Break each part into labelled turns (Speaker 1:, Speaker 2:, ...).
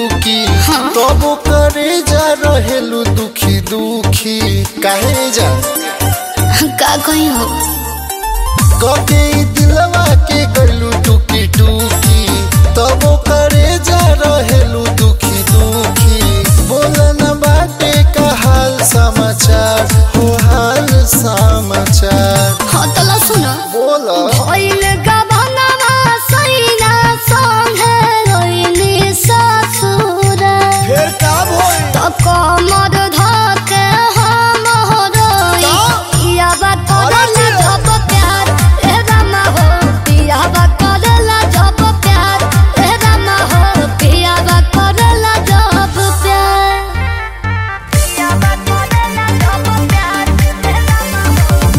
Speaker 1: टूकी तबो करे जा रहेलू दुखी दुखी काहे जा
Speaker 2: का कही हो
Speaker 1: कके दिलवा के गलू टूकी टूकी तबो करे जा रहेलू दुखी दुखी बोलन बाटे का हाल समाचार हो हाल समाचार
Speaker 2: हाँ तला सुनो
Speaker 1: बोला
Speaker 2: भइल गबनवा सैना संगे रोइनी ससुर
Speaker 1: फिर का भइल
Speaker 2: त कमर धके हम रोई या बात करला जब प्यार ए रामा हो पिया बात करला जब प्यार ए रामा हो पिया बात करला जब प्यार पिया बात करला जब प्यार ए रामा हो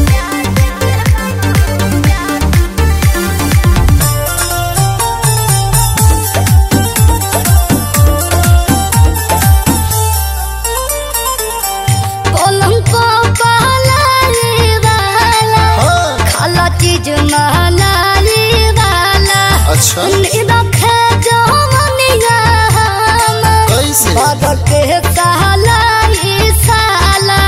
Speaker 2: पलंग को पहलाने वाला खाला चीज महलाने वाला
Speaker 1: अच्छा
Speaker 2: रखे जवनिया हम
Speaker 1: कैसे
Speaker 2: बदल के साला ई साला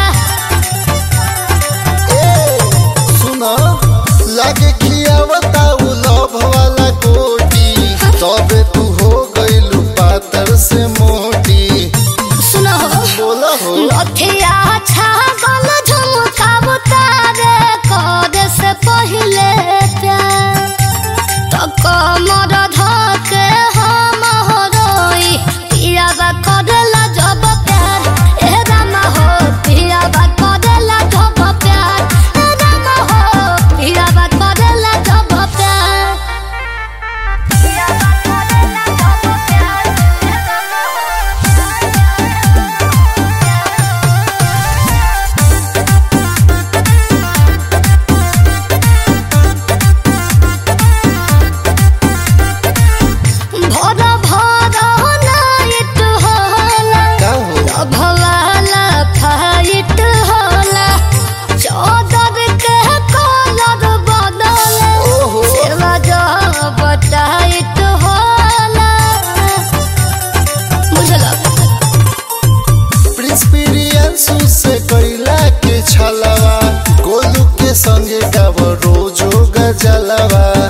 Speaker 1: सुना लागे खियावता उ लव वाला कोटी तबे तू हो गइलू पातर से मोटी
Speaker 2: सुनो
Speaker 1: बोला हो
Speaker 2: लठिया छागल झुमकाव तारे करे से पहिले प्यार त कमर धके हम रोई पियावा करला जब प्यार ए रामा हो पियावा करला जब प्यार ए रामा हो पियावा करला जब प्यार पियावा करला जब प्यार ए रामा भरा भरा नाइट होला
Speaker 1: का हो
Speaker 2: भवाला फाइट होला चादर के कलर बदले
Speaker 1: ओहो।
Speaker 2: सेवा जब टाइट होला बुझला
Speaker 1: प्रिंस प्रियांशु से कैला के छलवा गोलू के संगे गाव रोजो गजलवा